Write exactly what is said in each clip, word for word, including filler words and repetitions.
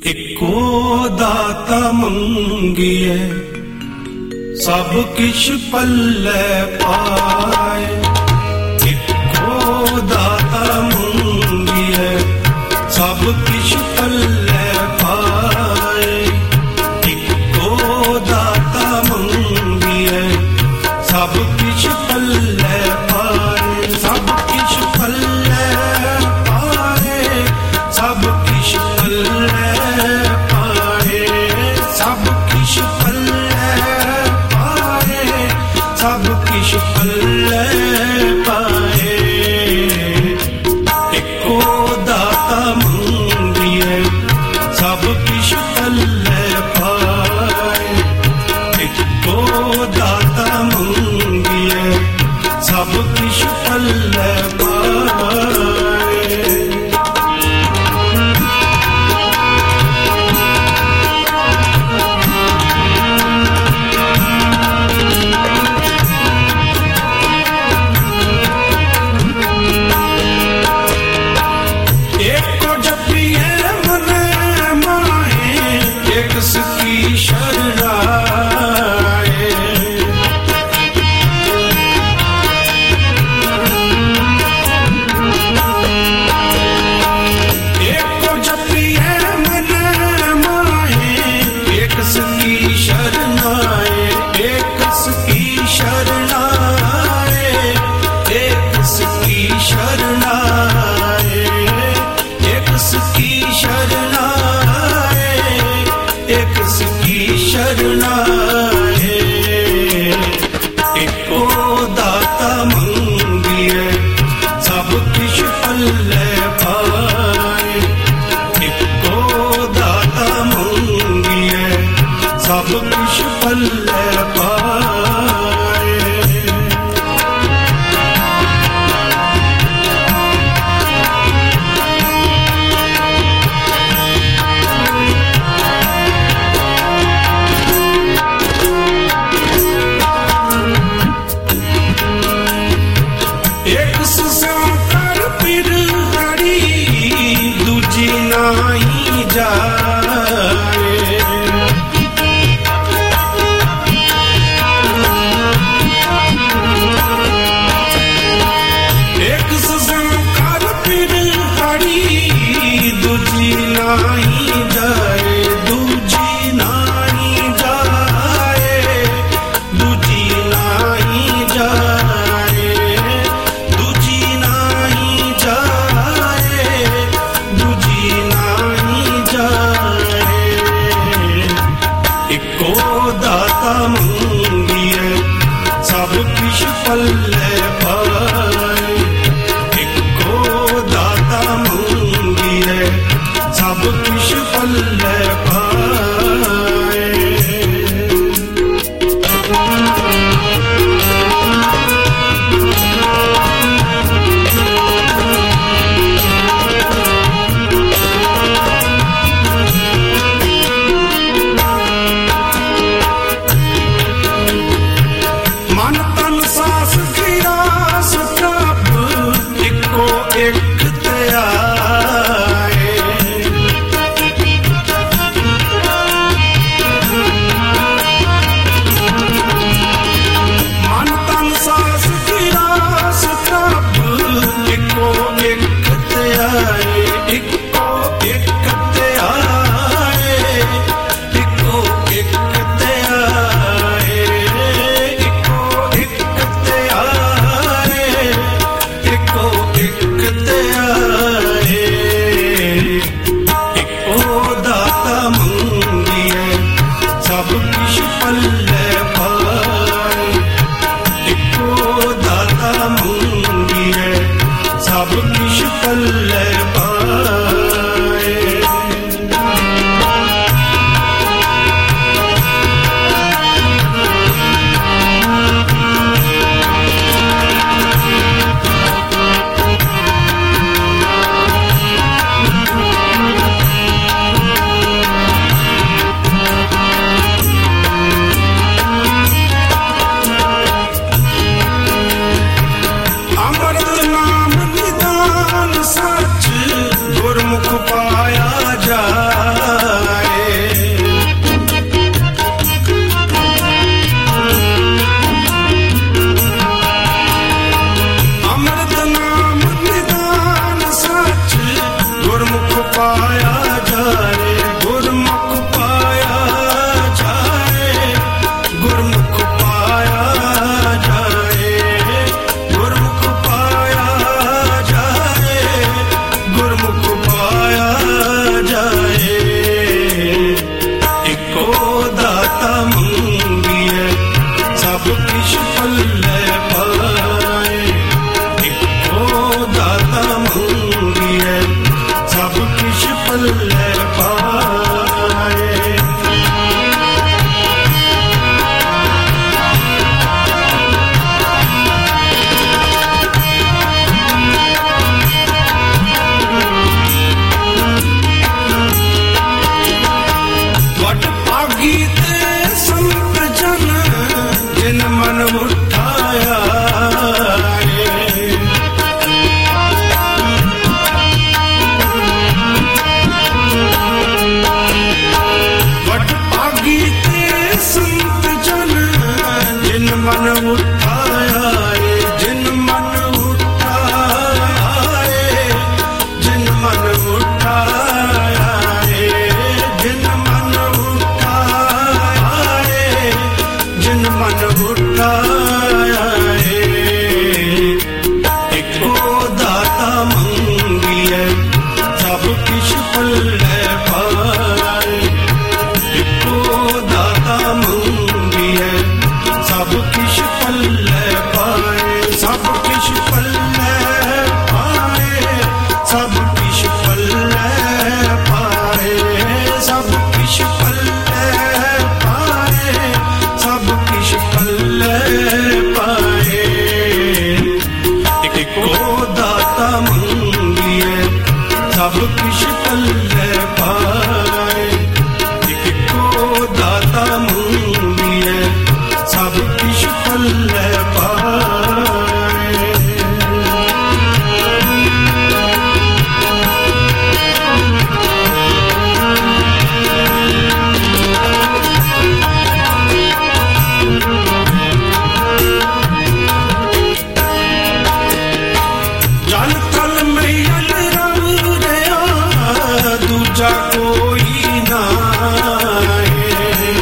Eco दाता मंगिए सब किश पल्ले पाए। इको दाता मंगिए सब किश पल्ले पाए। इको दाता मंगिए सब किश पल्ले पाए। सब किश पल्ले पाए। सब किश पल्ले पाए। सब किश पल्ले पाए। सब किश पल्ले पाए। इको दाता मंगिए सब किश पल्ले पाए। इको दाता मंगिए सब किश पल्ले पाए। एक ਪਾਇਆ ਜਾਏ। ਇੱਕੋ ਦਾਤਾ ਮੰਗੀਏ ਸਭ ਕਿਛ ਪੱਲੇ ਪਾਏ। ਇੱਕੋ ਦਾਤਾ ਮੰਗੀਏ ਸਭ ਕਿਛ ਪੱਲੇ ਪਾਏ। ਵਡ ਭਾਗੀ ਤੇ ਸੰਤ ਜਨ ਜਿਨ ਮਨ ਉਠਾਇਆ ਏ। ਵਡ ਭਾਗੀ ਤੇ ਸੰਤ ਜਨ ਜਿਨ ਮਨ ਉਠਾਇਆ ਏ। ਜਿਨ ਮਨ ਉਠਾਇਆ ਏ। ਜਿਨ ਮਨ ਉਠਾਇਆ ਏ। ਜਿਨ ਮਨ ਉਠਾਇਆ ਏ। ਜਿਨ ਮਨ ਉਠਾਇਆ ਏ। ਇੱਕੋ ਦਾਤਾ ਮੰਗੀਏ ਸਭ ਕਿਛ ਪੱਲੇ ਪਾਏ। ਇੱਕੋ ਦਾਤਾ ਮੰਗੀਏ ਸਭ ਕਿਛ ਪੱਲੇ ਪਾਏ। ਸਭ ਕਿਛ ਪੱਲੇ ਪਾਏ। ਸਭ ਕਿਛ ਪੱਲੇ ਪਾਏ। ਸਭ ਕਿਛ ਪੱਲੇ ਪਾਏ। ਸਭ ਕਿਛ ਪੱਲੇ ਪਾਏ। ਇੱਕੋ ਦਾਤਾ ਮੰਗੀਏ ਸਭ ਕਿਛ ਪੱਲੇ ਪਾਏ। ਇੱਕੋ ਦਾਤਾ ਮੰਗੀਏ ਸਭ ਕਿਛ ਪੱਲੇ ਪਾਏ। ਜਲ ਥਲ ਮਈਲ ਰਵ ਰਿਆ ਦੂਜਾ ਕੋਈ ਨਾ ਏ।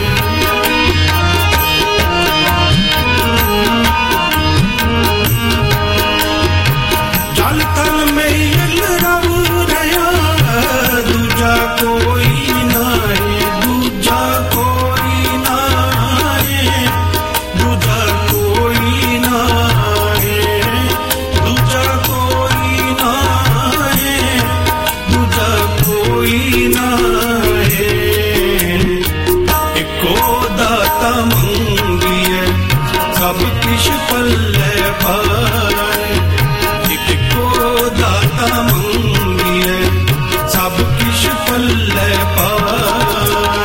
ਜਲ ਥਲ ਮਈਲ ਰਵ ਰਿਆ ਦੂਜਾ ਕੋਈ ਨਾ ਏ। ਦੂਜਾ ਕੋਈ ਨਾ ਏ। ਦੂਜਾ ਕੋਈ ਨਾ ਏ। ਦੂਜਾ ਕੋਈ ਨਾ ਏ। ਦੂਜਾ ਕੋਈ ਨਾ ਏ। ਇੱਕੋ ਦਾਤਾ ਮੰਗੀਏ ਸਭ ਕਿਛ ਪੱਲੇ ਪਾਏ। ਇੱਕੋ ਦਾਤਾ ਮੰਗੀਏ ਸਭ ਕਿਛ ਪੱਲੇ ਪਾਏ।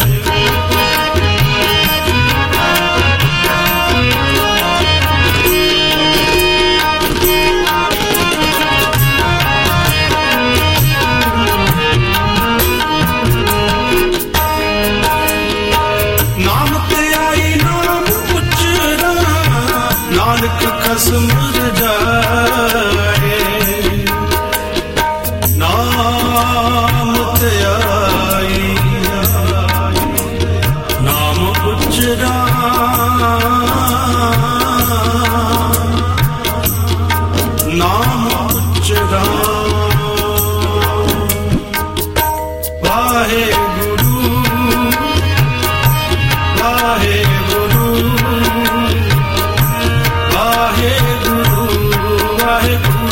ਨਾਮ ਤੇ ਆਈ ਨਾਮ ਉਚਰਾ ਨਾਨਕ ਖਸਮ ਰਜਾਏ। ਨਾਮ ਤੇ ਆਈ ਨਾਮ ਉਚਰਾ ਨਾਮ ਉਚਰਾ ਵਾਹਿਗੁਰੂ ਵਾਹਿਗੁਰੂ ਵਾਹਿਗੁਰੂ ਵਾਹਿਗੁਰੂ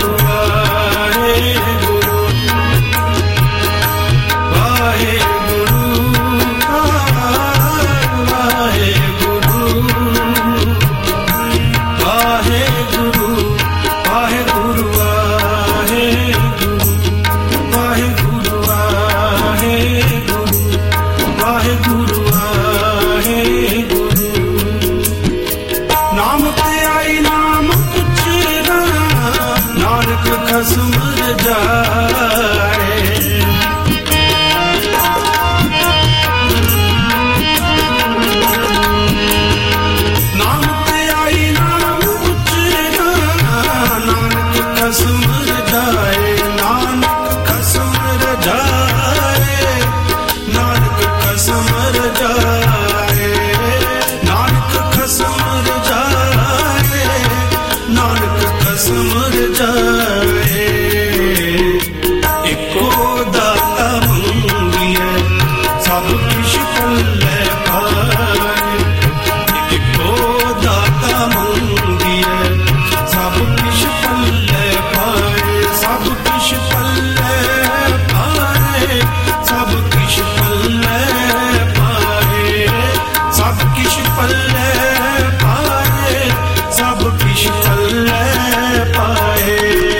दाता मंगिए सब किश पल्ले पाए। इको दाता मंगिए सब किश पल्ले पाए। सब किश पल्ले पाए। सब किश पल्ले पाए। सब किश पल्ले पाए। सब किश पल्ले पाए।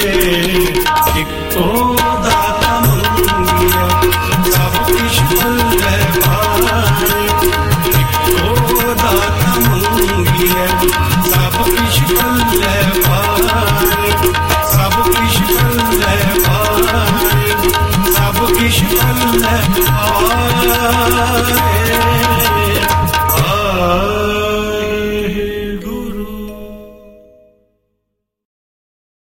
इको दाता मंगिया सब किश पल्ले पाए। इको दाता मंगिया सब किश पल्ले पाए। सब किश पल्ले पाए। सब किश पल्ले पाए।